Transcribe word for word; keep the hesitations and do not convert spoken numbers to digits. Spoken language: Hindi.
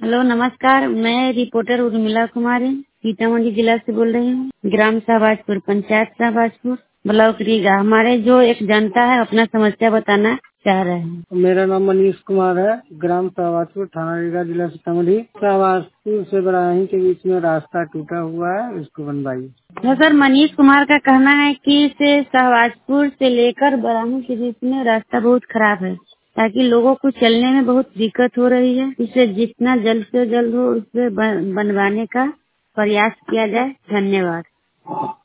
हेलो नमस्कार, मैं रिपोर्टर उर्मिला कुमारी सीतामढ़ी जिला से बोल रही हूँ। ग्राम शाहबाजपुर, पंचायत शाहबाजपुर, ब्लॉक रीगा। हमारे जो एक जनता है अपना समस्या बताना चाह रहे हैं। मेरा नाम मनीष कुमार है, ग्राम शाहबाजपुर, थाना रीगा, जिला सीतामढ़ी। शाहबाजपुर से बराही के बीच में रास्ता टूटा हुआ है, इसको बनवाइए। तो सर मनीष कुमार का कहना है कि से शाहबाजपुर से लेकर बराही के बीच में रास्ता बहुत खराब है, ताकि लोगों को चलने में बहुत दिक्कत हो रही है। इसे जितना जल्द से जल्द हो उसे बनवाने का प्रयास किया जाए। धन्यवाद।